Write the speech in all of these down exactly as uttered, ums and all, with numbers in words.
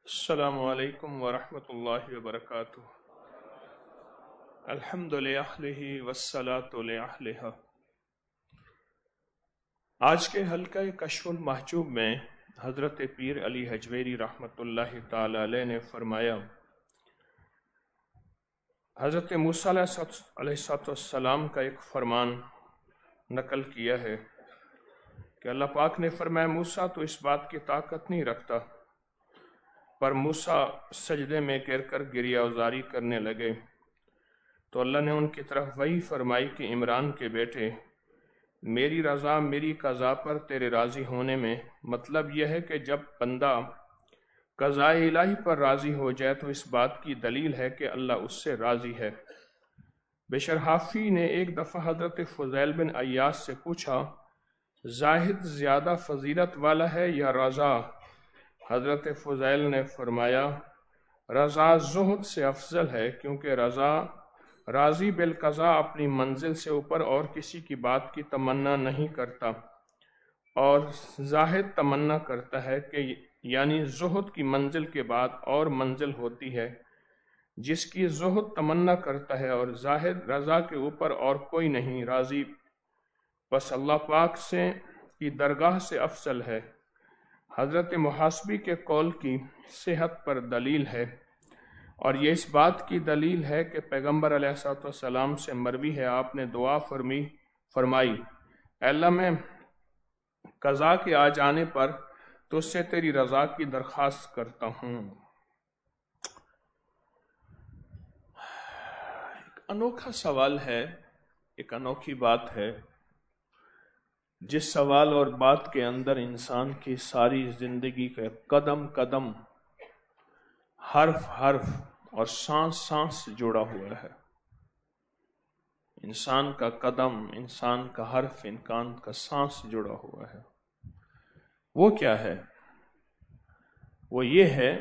السلام علیکم ورحمۃ اللہ وبرکاتہ۔ الحمد للہ والصلاة لأہلہ۔ آج کے حلقہ کشف المحجوب میں حضرت پیر علی حجویری رحمۃ اللہ تعالی علیہ نے فرمایا، حضرت موسیٰ علیہ السلام کا ایک فرمان نقل کیا ہے کہ اللہ پاک نے فرمایا، موسیٰ تو اس بات کی طاقت نہیں رکھتا، پر موسیٰ سجدے میں گر کر گریہ وزاری کرنے لگے تو اللہ نے ان کی طرف وحی فرمائی کہ عمران کے بیٹے، میری رضا میری قضا پر تیرے راضی ہونے میں مطلب یہ ہے کہ جب بندہ قضاء الہی پر راضی ہو جائے تو اس بات کی دلیل ہے کہ اللہ اس سے راضی ہے۔ بشر حافی نے ایک دفعہ حضرت فضیل بن عیاض سے پوچھا، زاہد زیادہ فضیلت والا ہے یا رضا؟ حضرت فضیل نے فرمایا، رضا زہد سے افضل ہے، کیونکہ رضا راضی بالقضاء اپنی منزل سے اوپر اور کسی کی بات کی تمنا نہیں کرتا، اور زاہد تمنا کرتا ہے کہ یعنی زہد کی منزل کے بعد اور منزل ہوتی ہے جس کی زہد تمنا کرتا ہے، اور زاہد رضا کے اوپر اور کوئی نہیں راضی، بس اللہ پاک سے کی درگاہ سے افضل ہے۔ حضرت محاسبی کے قول کی صحت پر دلیل ہے، اور یہ اس بات کی دلیل ہے کہ پیغمبر علیہ الصلوۃ والسلام سے مروی ہے، آپ نے دعا فرمی فرمائی، اے اللہ میں قضا کے آ جانے پر تو اس سے تیری رضا کی درخواست کرتا ہوں۔ ایک انوکھا سوال ہے، ایک انوکھی بات ہے، جس سوال اور بات کے اندر انسان کی ساری زندگی کا قدم قدم، حرف حرف اور سانس سانس جڑا ہوا ہے۔ انسان کا قدم، انسان کا حرف، انسان کا سانس جڑا ہوا ہے۔ وہ کیا ہے؟ وہ یہ ہے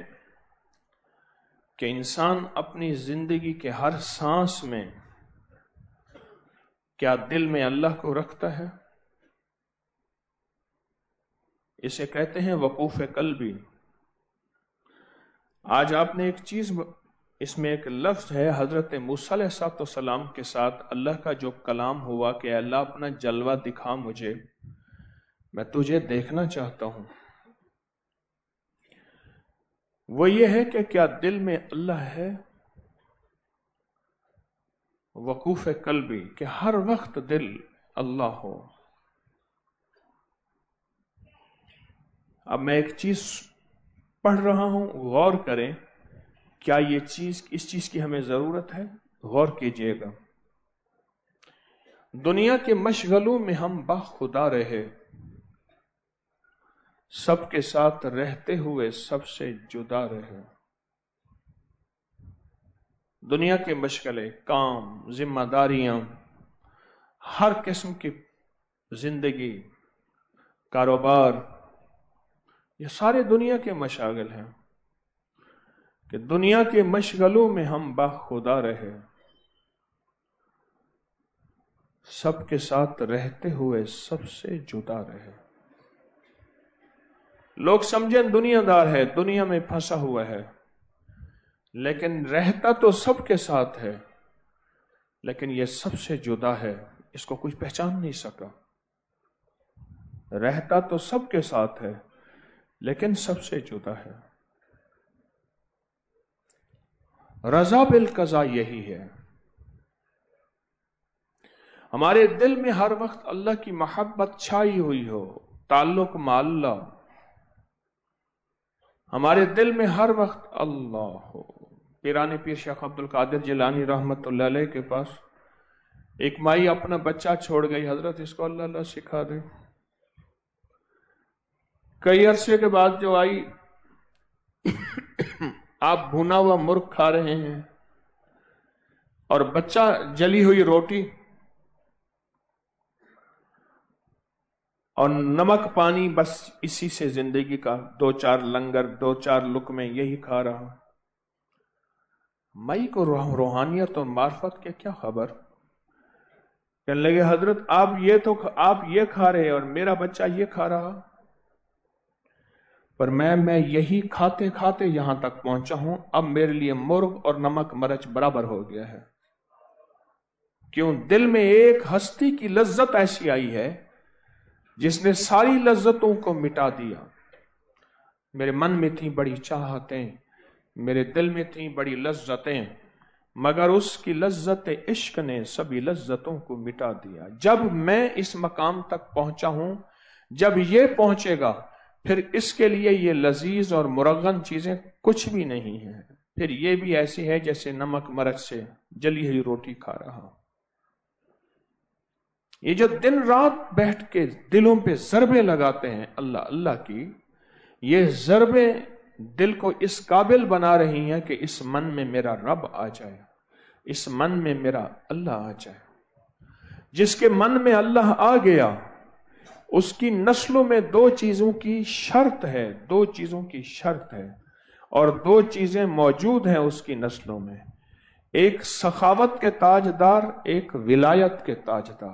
کہ انسان اپنی زندگی کے ہر سانس میں کیا دل میں اللہ کو رکھتا ہے؟ اسے کہتے ہیں وقوف قلبی۔ آج آپ نے ایک چیز، اس میں ایک لفظ ہے، حضرت موسیٰ علیہ السلام کے ساتھ اللہ کا جو کلام ہوا کہ اللہ اپنا جلوہ دکھا مجھے، میں تجھے دیکھنا چاہتا ہوں، وہ یہ ہے کہ کیا دل میں اللہ ہے؟ وقوف قلبی، کہ ہر وقت دل اللہ ہو۔ اب میں ایک چیز پڑھ رہا ہوں، غور کریں، کیا یہ چیز اس چیز کی ہمیں ضرورت ہے؟ غور کیجئے گا۔ دنیا کے مشغلوں میں ہم باخدا رہے، سب کے ساتھ رہتے ہوئے سب سے جدا رہے۔ دنیا کے مشغلے، کام، ذمہ داریاں، ہر قسم کی زندگی، کاروبار، یہ سارے دنیا کے مشاغل ہیں کہ دنیا کے مشغلوں میں ہم باخدا رہے، سب کے ساتھ رہتے ہوئے سب سے جدا رہے۔ لوگ سمجھیں دنیا دار ہے، دنیا میں پھنسا ہوا ہے، لیکن رہتا تو سب کے ساتھ ہے، لیکن یہ سب سے جدا ہے، اس کو کوئی پہچان نہیں سکا۔ رہتا تو سب کے ساتھ ہے لیکن سب سے جدا ہے۔ رضا بالقضاء یہی ہے۔ ہمارے دل میں ہر وقت اللہ کی محبت چھائی ہوئی ہو، تعلق مع اللہ، ہمارے دل میں ہر وقت اللہ ہو۔ پیران پیر شیخ عبد القادر جیلانی رحمت اللہ علیہ کے پاس ایک مائی اپنا بچہ چھوڑ گئی، حضرت اس کو اللہ اللہ سکھا دے۔ کئی عرصے کے بعد جو آئی، آپ بھونا ہوا مرغ کھا رہے ہیں اور بچہ جلی ہوئی روٹی اور نمک پانی، بس اسی سے زندگی کا دو چار لنگر، دو چار لقمے یہی کھا رہا۔ مائی کو روحانیت اور معرفت کے کیا خبر؟ کہنے لگے حضرت آپ یہ تو آپ یہ کھا رہے اور میرا بچہ یہ کھا رہا۔ پر میں میں یہی کھاتے کھاتے یہاں تک پہنچا ہوں، اب میرے لیے مرغ اور نمک مرچ برابر ہو گیا ہے۔ کیوں؟ دل میں ایک ہستی کی لذت ایسی آئی ہے جس نے ساری لذتوں کو مٹا دیا۔ میرے من میں تھیں بڑی چاہتیں، میرے دل میں تھیں بڑی لذتیں، مگر اس کی لذت عشق نے سبھی لذتوں کو مٹا دیا۔ جب میں اس مقام تک پہنچا ہوں، جب یہ پہنچے گا پھر اس کے لیے یہ لذیذ اور مرغن چیزیں کچھ بھی نہیں ہیں، پھر یہ بھی ایسی ہے جیسے نمک مرچ سے جلی ہوئی روٹی کھا رہا۔ یہ جو دن رات بیٹھ کے دلوں پہ ضربیں لگاتے ہیں اللہ اللہ کی، یہ ضربیں دل کو اس قابل بنا رہی ہیں کہ اس من میں میرا رب آ جائے، اس من میں میرا اللہ آ جائے۔ جس کے من میں اللہ آ گیا اس کی نسلوں میں دو چیزوں کی شرط ہے، دو چیزوں کی شرط ہے، اور دو چیزیں موجود ہیں اس کی نسلوں میں، ایک سخاوت کے تاجدار، ایک ولایت کے تاجدار۔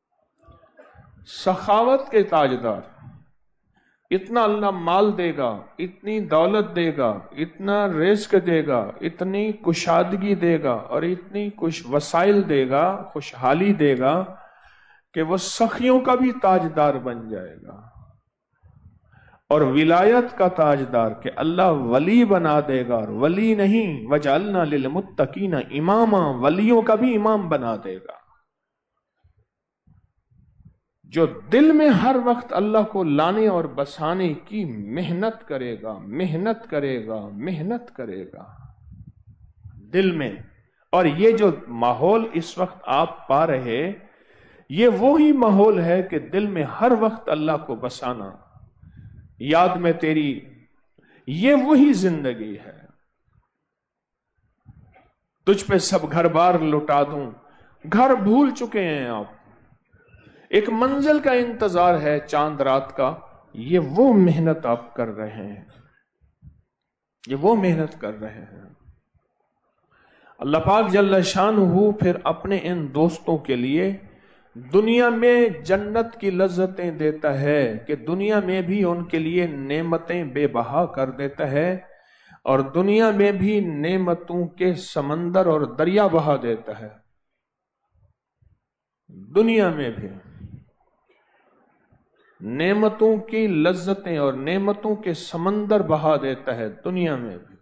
سخاوت کے تاجدار، اتنا اللہ مال دے گا، اتنی دولت دے گا، اتنا رزق دے گا، اتنی کشادگی دے گا اور اتنی کچھ وسائل دے گا، خوشحالی دے گا کہ وہ سخیوں کا بھی تاجدار بن جائے گا۔ اور ولایت کا تاجدار کہ اللہ ولی بنا دے گا، اور ولی نہیں وجعلنا للمتقین اماما، ولیوں کا بھی امام بنا دے گا۔ جو دل میں ہر وقت اللہ کو لانے اور بسانے کی محنت کرے گا، محنت کرے گا، محنت کرے گا دل میں، اور یہ جو ماحول اس وقت آپ پا رہے، یہ وہی ماحول ہے کہ دل میں ہر وقت اللہ کو بسانا، یاد میں تیری، یہ وہی زندگی ہے۔ تجھ پہ سب گھر بار لٹا دوں، گھر بھول چکے ہیں آپ، ایک منزل کا انتظار ہے چاند رات کا، یہ وہ محنت آپ کر رہے ہیں، یہ وہ محنت کر رہے ہیں۔ اللہ پاک جل شانہ پھر اپنے ان دوستوں کے لیے دنیا میں جنت کی لذتیں دیتا ہے کہ دنیا میں بھی ان کے لیے نعمتیں بے بہا کر دیتا ہے، اور دنیا میں بھی نعمتوں کے سمندر اور دریا بہا دیتا ہے۔ دنیا میں بھی نعمتوں کی لذتیں اور نعمتوں کے سمندر بہا دیتا ہے، دنیا میں بھی۔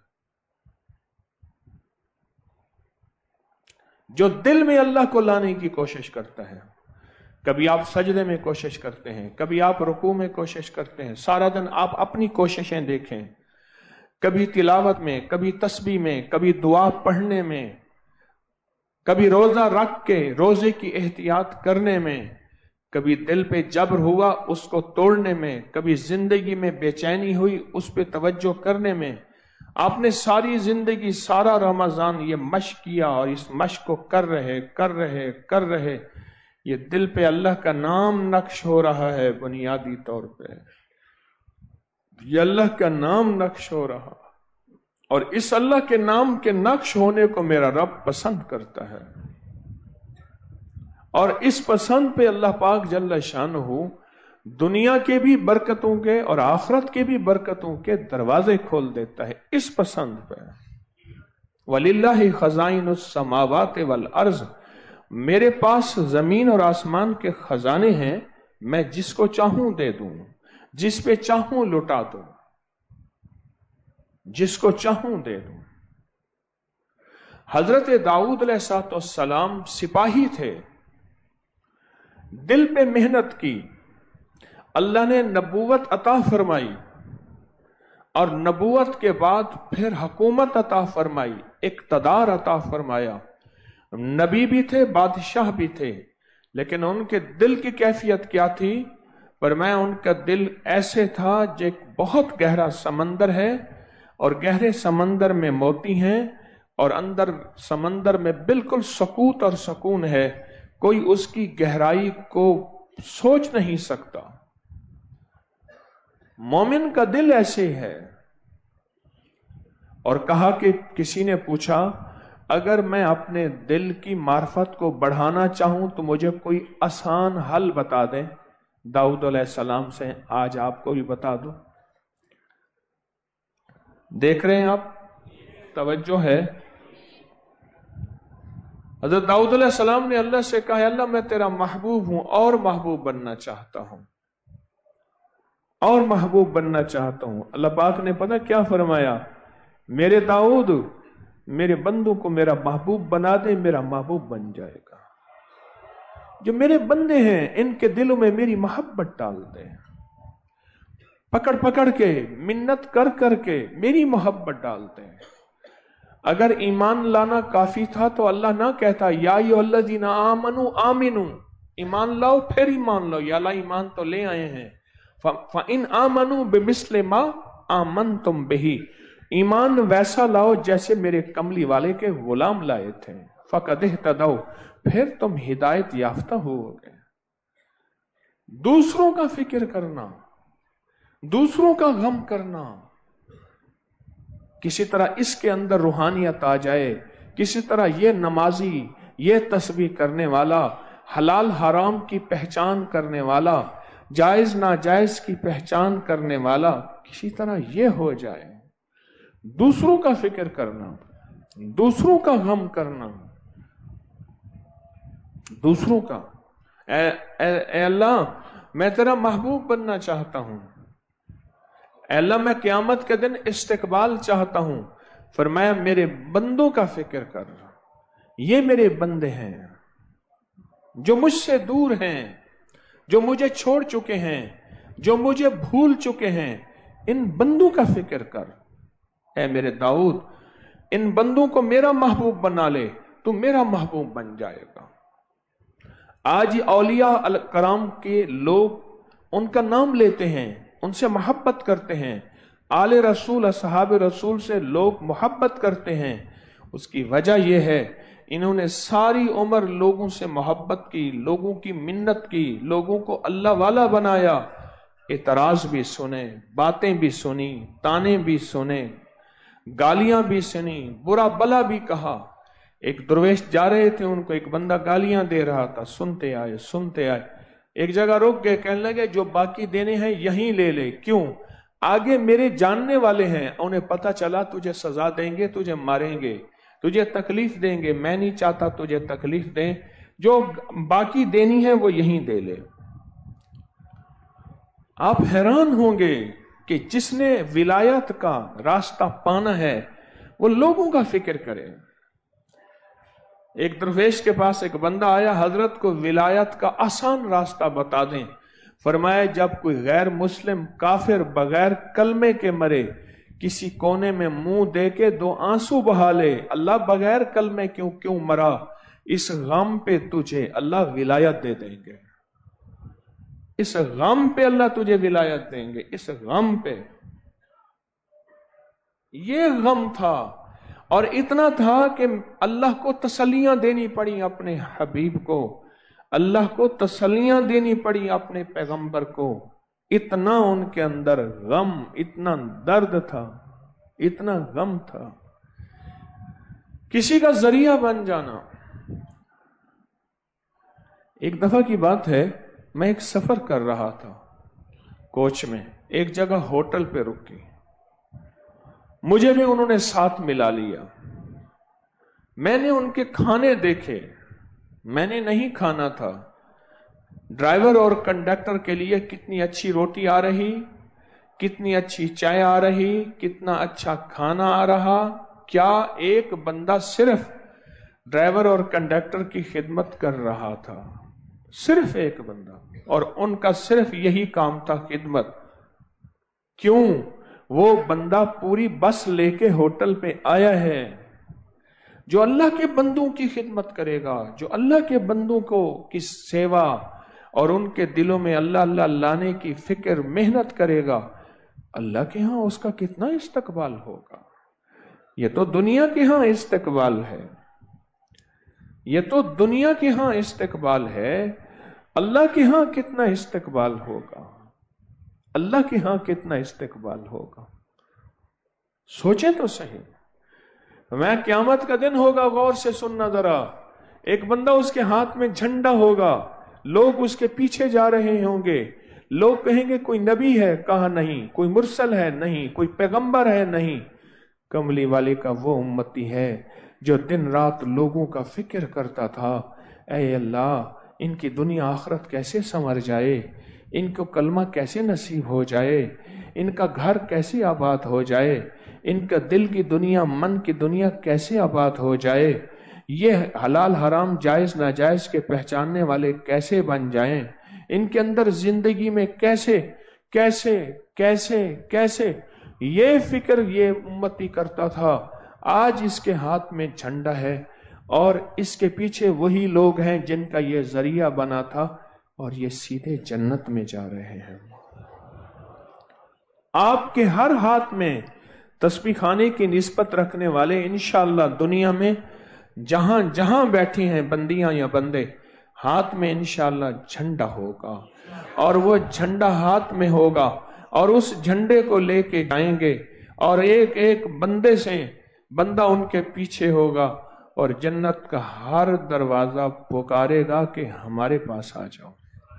جو دل میں اللہ کو لانے کی کوشش کرتا ہے، کبھی آپ سجدے میں کوشش کرتے ہیں، کبھی آپ رکوع میں کوشش کرتے ہیں، سارا دن آپ اپنی کوششیں دیکھیں، کبھی تلاوت میں، کبھی تسبیح میں، کبھی دعا پڑھنے میں، کبھی روزہ رکھ کے روزے کی احتیاط کرنے میں، کبھی دل پہ جبر ہوا اس کو توڑنے میں، کبھی زندگی میں بے چینی ہوئی اس پہ توجہ کرنے میں۔ آپ نے ساری زندگی، سارا رمضان یہ مشق کیا، اور اس مشق کو کر رہے کر رہے کر رہے یہ دل پہ اللہ کا نام نقش ہو رہا ہے، بنیادی طور پہ یہ اللہ کا نام نقش ہو رہا، اور اس اللہ کے نام کے نقش ہونے کو میرا رب پسند کرتا ہے، اور اس پسند پہ اللہ پاک جل شانہ دنیا کے بھی برکتوں کے اور آخرت کے بھی برکتوں کے دروازے کھول دیتا ہے اس پسند پہ۔ وَلِلَّهِ خَزَائِنُ السَّمَاوَاتِ وَالْأَرْضِ، میرے پاس زمین اور آسمان کے خزانے ہیں، میں جس کو چاہوں دے دوں، جس پہ چاہوں لٹا دوں، جس کو چاہوں دے دوں۔ حضرت داؤد علیہ السلام سپاہی تھے، دل پہ محنت کی، اللہ نے نبوت عطا فرمائی، اور نبوت کے بعد پھر حکومت عطا فرمائی، اقتدار عطا فرمایا۔ نبی بھی تھے، بادشاہ بھی تھے، لیکن ان کے دل کی کیفیت کیا تھی؟ فرمایا ان کا دل ایسے تھا جو ایک بہت گہرا سمندر ہے، اور گہرے سمندر میں موتی ہیں، اور اندر سمندر میں بالکل سکوت اور سکون ہے، کوئی اس کی گہرائی کو سوچ نہیں سکتا۔ مومن کا دل ایسے ہے۔ اور کہا کہ کسی نے پوچھا اگر میں اپنے دل کی معرفت کو بڑھانا چاہوں تو مجھے کوئی آسان حل بتا دیں۔ داؤد علیہ السلام سے آج آپ کو بھی بتا دو، देख रहे हैं आप, तवज्जो है। हजरत दाऊद अलैहिस्सलाम ने अल्लाह से कहा, अल्लाह मैं तेरा महबूब हूं और महबूब बनना चाहता हूं, और महबूब बनना चाहता हूं। अल्लाह पाक ने पता क्या फरमाया, मेरे दाऊद मेरे बंदों को मेरा महबूब बना दे, मेरा महबूब बन जाएगा। जो मेरे बंदे हैं इनके दिलों में मेरी मोहब्बत डाल दे, पकड़ पकड़ के मिन्नत कर कर के मेरी मोहब्बत डालते हैं। अगर ईमान लाना काफी था तो अल्लाह ना कहता या अय्युहल्लज़ीना आमनू आमिनू, ईमान लाओ फिर ईमान लो। या अल्लाह ईमान तो ले आए हैं, फ़इन आमनू बिमिस्ले मा आमनतुम बिही, ईमान वैसा लाओ जैसे मेरे कमली वाले के गुलाम लाए थे। फ़क़द इह्तदौ, फिर तुम हिदायत याफ्ता होगे। दूसरों का फिक्र करना, दूसरों का गम करना, किसी तरह इसके अंदर रूहानियत आ जाए, किसी तरह ये नमाजी, ये तस्बीह करने वाला, हलाल हराम की पहचान करने वाला, जायज नाजायज की पहचान करने वाला, किसी तरह ये हो जाए। दूसरों का फिक्र करना, दूसरों का गम करना, दूसरों का। ए, ए, ए अल्लाह मैं तेरा महबूब बनना चाहता हूं, अल्लाह मैं क़यामत के दिन इस्तिकबाल चाहता हूं। फरमाया मेरे बंदों का फिक्र कर, ये मेरे बंदे हैं जो मुझसे दूर हैं, जो मुझे छोड़ चुके हैं, जो मुझे भूल चुके हैं, इन बंदों का फिक्र कर। ऐ मेरे दाऊद, इन बंदों को मेरा महबूब बना ले, तू मेरा महबूब बन जाएगा। आज औलिया अल कराम के लोग उनका नाम लेते हैं, उनसे मोहब्बत करते हैं, आले रसूल असहाब रसूल से लोग मोहब्बत करते हैं। उसकी वजह यह है इन्होंने सारी उम्र लोगों से मोहब्बत की, लोगों की मिन्नत की, लोगों को अल्लाह वाला बनाया। एतराज भी सुने, बातें भी सुनी, ताने भी सुने, गालियां भी सुनी, बुरा भला भी कहा। एक दरवेश जा रहे थे, उनको एक बंदा गालियां दे रहा था, सुनते आए सुनते आए, एक जगह रुक गए, कहने लगे जो बाकी देने हैं यहीं ले ले। क्यों? आगे मेरे जानने वाले हैं, उन्हें पता चला तुझे सजा देंगे, तुझे मारेंगे, तुझे तकलीफ देंगे, मैं नहीं चाहता तुझे तकलीफ दें, जो बाकी देनी है वो यहीं दे ले। आप हैरान होंगे कि जिसने विलायत का रास्ता पाना है वो लोगों का फिक्र करे। एक दरवेश के पास एक बंदा आया, हजरत को विलायत का आसान रास्ता बता दें। फरमाया जब कोई गैर मुस्लिम काफिर बगैर कलमे के मरे, किसी कोने में मुंह दे के दो आंसू बहा ले, अल्लाह बगैर कलमे क्यों क्यों मरा, इस गम पे तुझे अल्लाह विलायत दे देंगे, इस गम पे अल्लाह तुझे विलायत देंगे, इस गम पे। ये गम था, और इतना था कि अल्लाह को तसल्लियां देनी पड़ी अपने हबीब को, अल्लाह को तसल्लियां देनी पड़ी अपने पैगंबर को। इतना उनके अंदर गम, इतना दर्द था, इतना गम था। किसी का जरिया बन जाना। एक दफा की बात है, मैं एक सफर कर रहा था कोच में, एक जगह होटल पे रुकी, मुझे भी उन्होंने साथ मिला लिया। मैंने उनके खाने देखे, मैंने नहीं खाना था। ड्राइवर और कंडक्टर के लिए कितनी अच्छी रोटी आ रही, कितनी अच्छी चाय आ रही, कितना अच्छा खाना आ रहा। क्या एक बंदा सिर्फ ड्राइवर और कंडक्टर की खिदमत कर रहा था, सिर्फ एक बंदा, और उनका सिर्फ यही काम था, खिदमत। क्यों? वो बंदा पूरी बस लेके होटल पे आया है, जो अल्लाह के बंदों की खिदमत करेगा, जो अल्लाह के बंदों को की सेवा और उनके दिलों में अल्लाह अल्लाह लाने की फिक्र, मेहनत करेगा, अल्लाह के यहां उसका कितना इस्तकबाल होगा। ये तो दुनिया के यहां इस्तकबाल है, ये तो दुनिया के यहां इस्तकबाल है, अल्लाह के यहां कितना इस्तकबाल होगा, अल्लाह के यहां कितना इस्तकबाल होगा। सोचे तो सही। मैं क़यामत का दिन होगा, गौर से सुनना जरा। एक बंदा, उसके हाथ में झंडा होगा, लोग उसके पीछे जा रहे होंगे, लोग कहेंगे कोई नबी है, कहा नहीं, कोई मुरसल है, नहीं, कोई पैगंबर है, नहीं, کملی والے کا وہ امتی ہے جو دن رات لوگوں کا فکر کرتا تھا، اے اللہ ان کی دنیا آخرت کیسے سنور جائے، ان کو کلمہ کیسے نصیب ہو جائے، ان کا گھر کیسے آباد ہو جائے، ان کا دل کی دنیا من کی دنیا کیسے آباد ہو جائے، یہ حلال حرام جائز ناجائز کے پہچاننے والے کیسے بن جائیں، ان کے اندر زندگی میں کیسے کیسے کیسے کیسے یہ فکر یہ امتی کرتا تھا۔ آج اس کے ہاتھ میں جھنڈا ہے اور اس کے پیچھے وہی لوگ ہیں جن کا یہ ذریعہ بنا تھا، اور یہ سیدھے جنت میں جا رہے ہیں۔ آپ کے ہر ہاتھ میں تسبیح خانے کی نسبت رکھنے والے انشاءاللہ دنیا میں جہاں جہاں بیٹھی ہیں بندیاں یا بندے، ہاتھ میں انشاءاللہ جھنڈا ہوگا، اور وہ جھنڈا ہاتھ میں ہوگا، اور اس جھنڈے کو لے کے جائیں گے، اور ایک ایک بندے سے بندہ ان کے پیچھے ہوگا، اور جنت کا ہر دروازہ پکارے گا کہ ہمارے پاس آ جاؤ۔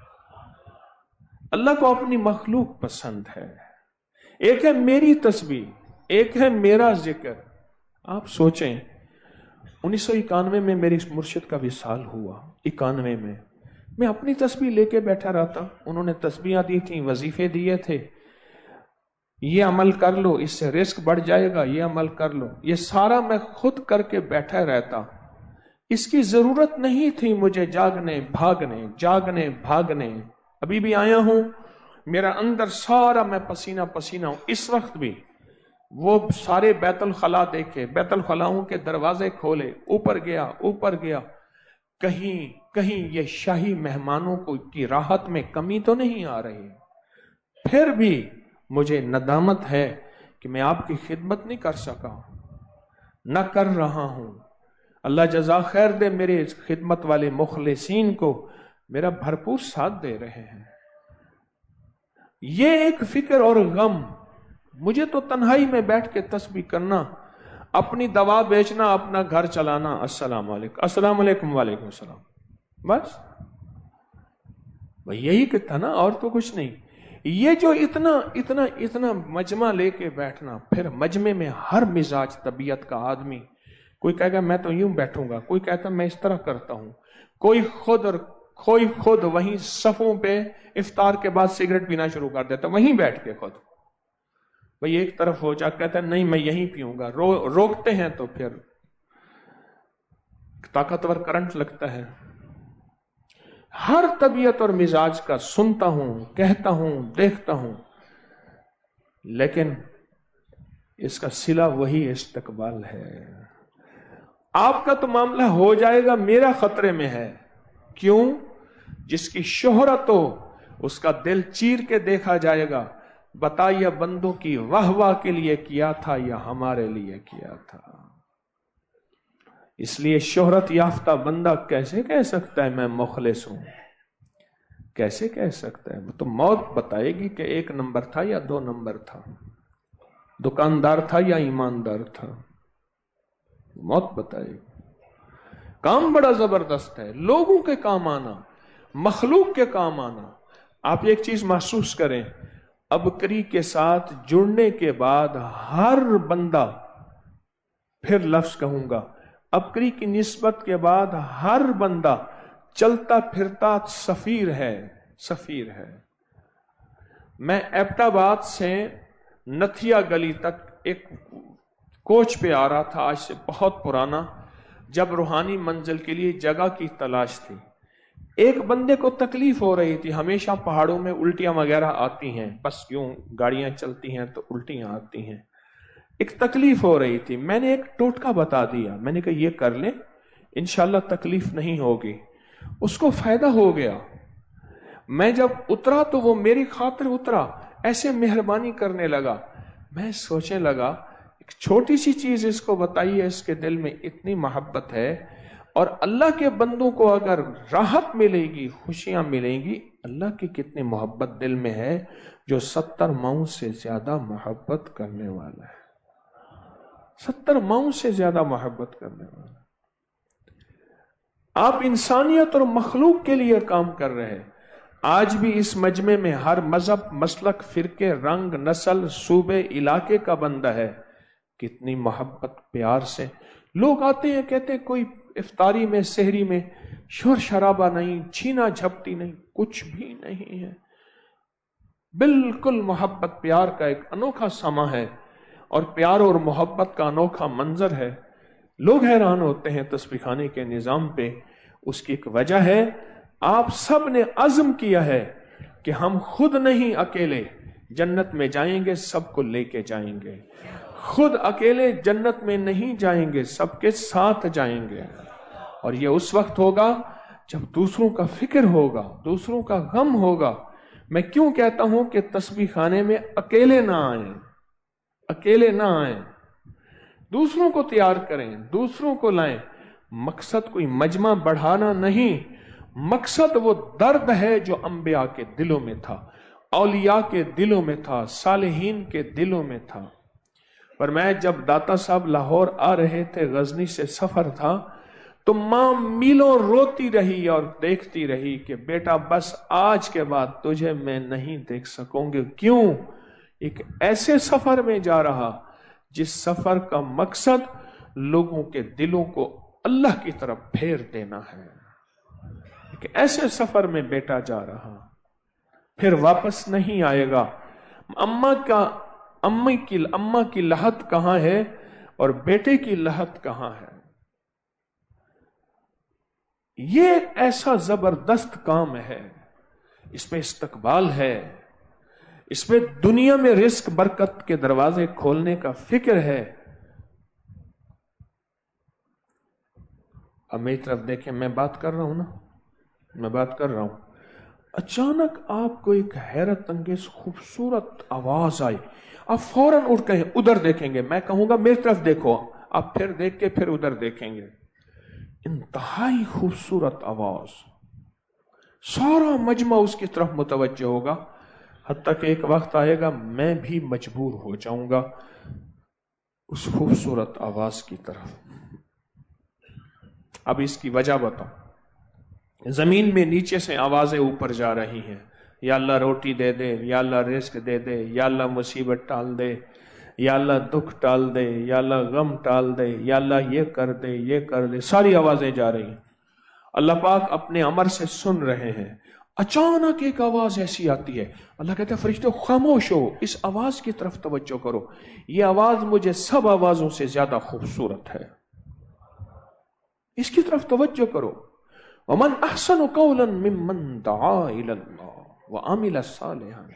اللہ کو اپنی مخلوق پسند ہے۔ ایک ہے میری تسبیح، ایک ہے میرا ذکر۔ آپ سوچیں، انیس سو اکانوے میں میری مرشد کا وصال ہوا، اکانوے میں میں اپنی تسبیح لے کے بیٹھا رہتا، انہوں نے تسبیحاں دی تھیں، وظیفے دیے تھے، یہ عمل کر لو اس سے رزق بڑھ جائے گا، یہ عمل کر لو، یہ سارا میں خود کر کے بیٹھا رہتا۔ اس کی ضرورت نہیں تھی مجھے جاگنے بھاگنے جاگنے بھاگنے۔ ابھی بھی آیا ہوں، میرا اندر سارا میں پسینہ پسینہ ہوں، اس وقت بھی وہ سارے بیت الخلا دیکھے، بیت الخلاؤں کے دروازے کھولے، اوپر گیا اوپر گیا، کہیں کہیں یہ شاہی مہمانوں کو کی راحت میں کمی تو نہیں آ رہی۔ پھر بھی مجھے ندامت ہے کہ میں آپ کی خدمت نہیں کر سکا، نہ کر رہا ہوں۔ اللہ جزا خیر دے میرے خدمت والے مخلصین کو، میرا بھرپور ساتھ دے رہے ہیں۔ یہ ایک فکر اور غم، مجھے تو تنہائی میں بیٹھ کے تسبیح کرنا، اپنی دوا بیچنا، اپنا گھر چلانا، السلام علیکم السلام علیکم وعلیکم السلام، بس یہی کہ تھا نا، اور تو کچھ نہیں۔ یہ جو اتنا اتنا اتنا مجمع لے کے بیٹھنا، پھر مجمع میں ہر مزاج طبیعت کا آدمی، کوئی کہے گا میں تو یوں بیٹھوں گا، کوئی کہتا میں اس طرح کرتا ہوں، کوئی خود اور کوئی خود وہیں صفوں پہ افطار کے بعد سگریٹ پینا شروع کر دیتا، وہیں بیٹھ کے خود بھئی ایک طرف ہو جا، کہتا ہے نہیں میں یہیں پیوں گا، رو روکتے ہیں تو پھر طاقتور کرنٹ لگتا ہے۔ ہر طبیعت اور مزاج کا سنتا ہوں، کہتا ہوں، دیکھتا ہوں، لیکن اس کا صلہ وہی استقبال ہے۔ آپ کا تو معاملہ ہو جائے گا، میرا خطرے میں ہے۔ کیوں؟ جس کی شہرت ہو اس کا دل چیر کے دیکھا جائے گا، بتائیے بندوں کی واہ واہ کے لیے کیا تھا یا ہمارے لیے کیا تھا۔ اس لیے شہرت یافتہ بندہ کیسے کہہ سکتا ہے میں مخلص ہوں؟ کیسے کہہ سکتا ہے؟ وہ تو موت بتائے گی کہ ایک نمبر تھا یا دو نمبر تھا، دکاندار تھا یا ایماندار تھا، موت بتائے گی۔ کام بڑا زبردست ہے، لوگوں کے کام آنا، مخلوق کے کام آنا۔ آپ ایک چیز محسوس کریں، ابکری کے ساتھ جڑنے کے بعد ہر بندہ، پھر لفظ کہوں گا، ابکری کی نسبت کے بعد ہر بندہ چلتا پھرتا سفیر ہے، سفیر ہے۔ میں ایبٹ آباد سے نتھیا گلی تک ایک کوچ پہ آ رہا تھا، آج سے بہت پرانا، جب روحانی منزل کے لیے جگہ کی تلاش تھی۔ ایک بندے کو تکلیف ہو رہی تھی، ہمیشہ پہاڑوں میں الٹیاں وغیرہ آتی ہیں، بس یوں گاڑیاں چلتی ہیں تو الٹیاں آتی ہیں، ایک تکلیف ہو رہی تھی۔ میں نے ایک ٹوٹکا بتا دیا، میں نے کہا یہ کر لیں انشاءاللہ تکلیف نہیں ہوگی، اس کو فائدہ ہو گیا۔ میں جب اترا تو وہ میری خاطر اترا، ایسے مہربانی کرنے لگا۔ میں سوچنے لگا ایک چھوٹی سی چیز اس کو بتائیے، اس کے دل میں اتنی محبت ہے، اور اللہ کے بندوں کو اگر راحت ملے گی، خوشیاں ملیں گی، اللہ کی کتنی محبت دل میں ہے جو ستر ماؤں سے زیادہ محبت کرنے والا ہے، ستر ماؤں سے زیادہ محبت کرنے والا ہے۔ آپ انسانیت اور مخلوق کے لیے کام کر رہے ہیں۔ آج بھی اس مجمع میں ہر مذہب، مسلک، فرقے، رنگ، نسل، صوبے، علاقے کا بندہ ہے، कितनी मोहब्बत प्यार से लोग आते हैं, कहते हैं कोई इफ्तारी में सहरी में शोर शराबा नहीं, छीना झपटी नहीं, कुछ भी नहीं है। बिल्कुल मोहब्बत प्यार का एक अनोखा समा है और प्यार और मोहब्बत का अनोखा मंजर है। लोग हैरान होते हैं तस्बीह खाने के निजाम पे। उसकी एक वजह है, आप सब ने अज़्म किया है कि हम खुद नहीं अकेले जन्नत में जाएंगे, सबको लेके जाएंगे। खुद अकेले जन्नत में नहीं जाएंगे, सबके साथ जाएंगे। और ये उस वक्त होगा जब दूसरों का फिक्र होगा, दूसरों का गम होगा। मैं क्यों कहता हूं कि तस्बीह खाने में अकेले ना आए, अकेले ना आए, दूसरों को तैयार करें, दूसरों को लाएं। मकसद कोई मजमा बढ़ाना नहीं, मकसद वो दर्द है जो अंबिया के दिलों में था, औलिया के दिलों में था, सालेहीन के दिलों में था। पर मैं जब दाता साहब लाहौर आ रहे थे, गजनी से सफर था, तो मां मीलों रोती रही और देखती रही कि बेटा बस आज के बाद तुझे मैं नहीं देख सकूंगी। क्यों? एक ऐसे सफर में जा रहा जिस सफर का मकसद लोगों के दिलों को अल्लाह की तरफ फेर देना है। एक ऐसे सफर में बेटा जा रहा, फिर वापस नहीं आएगा। अम्मा का अम्मी की अम्मा की लहत कहां है और बेटे की लहत कहां है? ये ऐसा जबरदस्त काम है, इसमें इस्तकबाल है, इसमें दुनिया में रिस्क बरकत के दरवाजे खोलने का फिक्र है। अब मेरी तरफ देखें, मैं बात कर रहा हूं ना, मैं बात कर रहा हूं। अचानक आपको एक हैरत अंगेज खूबसूरत आवाज आई, आप फौरन उठ गए, उधर देखेंगे, मैं कहूंगा मेरी तरफ देखो, आप फिर देख के फिर उधर देखेंगे। इंतहाई खूबसूरत आवाज, सारा मजमा उसकी तरफ मुतवज्जो होगा। हत्ता कि एक वक्त आएगा मैं भी मजबूर हो जाऊंगा उस खूबसूरत आवाज की तरफ। अब इसकी वजह बताओ। जमीन में नीचे से आवाजें ऊपर जा रही हैं, या अल्लाह रोटी दे दे, या अल्लाह रिस्क दे दे, या अल्लाह मुसीबत टाल दे, या अल्लाह दुख टाल दे, या अल्लाह गम टाल दे, या अल्लाह ये कर दे, ये कर दे, सारी आवाजें जा रही हैं। अल्लाह पाक अपने अमर से सुन रहे हैं। अचानक एक आवाज ऐसी आती है, अल्लाह कहता है फरिश्तों खामोश हो, इस आवाज की तरफ तवज्जो करो, ये आवाज मुझे सब आवाजों से ज्यादा खूबसूरत है, इसकी तरफ तवज्जो करो। वमन अहसनु कौलन मिम्मन दआ इलल्लाह व अमिल सालिहान।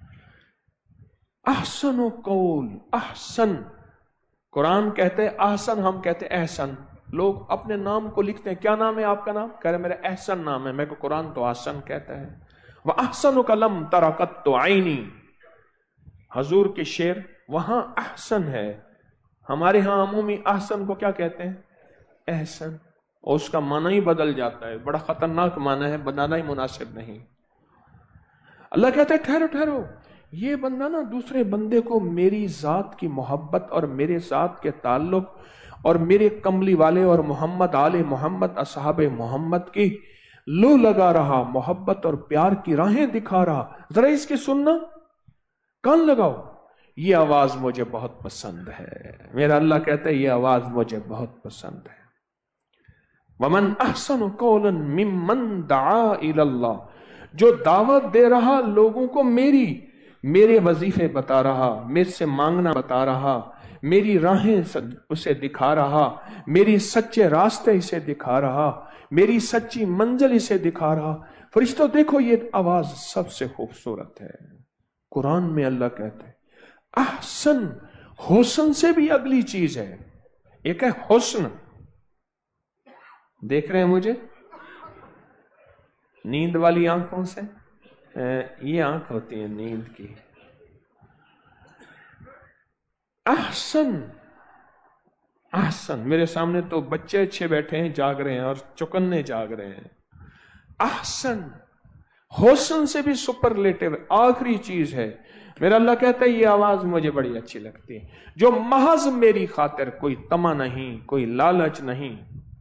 अहसनु कौल, अहसन, कुरान कहते हैं अहसन, हम कहते हैं एहसन। लोग अपने नाम को लिखते हैं, क्या नाम है आपका? नाम कह रहे मेरा एहसन नाम है, मेरे को कुरान तो अहसन कहता है। वह अहसन कलम तरकत तो आईनी, हजूर के शेर, वहां अहसन है। हमारे यहां अमूमी अहसन को क्या कहते हैं? एहसन, और उसका माना ही बदल जाता है, बड़ा खतरनाक माना है, बनाना ही मुनासिब नहीं। अल्लाह कहता है ठहरो ठहरो, ये बंदा ना दूसरे बंदे को मेरी जात की मोहब्बत और मेरे साथ के ताल्लुक और मेरे कमली वाले और मोहम्मद आले मोहम्मद असहाबे मोहम्मद की लो लगा रहा, मोहब्बत और प्यार की राहें दिखा रहा। जरा इसकी सुनना, कान लगाओ, ये आवाज मुझे बहुत पसंद है। मेरा अल्लाह कहता है ये आवाज मुझे बहुत पसंद है। वमन अहसन कौलन मिम्मन दआ इलल्लाह, जो दावत दे रहा लोगों को मेरी, मेरे वजीफे बता रहा, मेरे से मांगना बता रहा, मेरी राहें उसे दिखा रहा, मेरी सच्चे रास्ते इसे दिखा रहा, मेरी सच्ची मंजिल इसे दिखा रहा। फरिश्तों देखो ये आवाज सबसे खूबसूरत है। कुरान में अल्लाह कहते हैं अहसन, हुस्न से भी अगली चीज है, एक है हुस्न। देख रहे हैं मुझे नींद वाली आंखों से? ये आंख होती है नींद की। अहसन, अहसन, मेरे सामने तो बच्चे अच्छे बैठे हैं, जाग रहे हैं और चौकन्ने जाग रहे हैं। अहसन, हुस्न से भी सुपरलेटिव, आखिरी चीज है। मेरा अल्लाह कहता है ये आवाज मुझे बड़ी अच्छी लगती है, जो महज मेरी खातिर, कोई तमा नहीं, कोई लालच नहीं,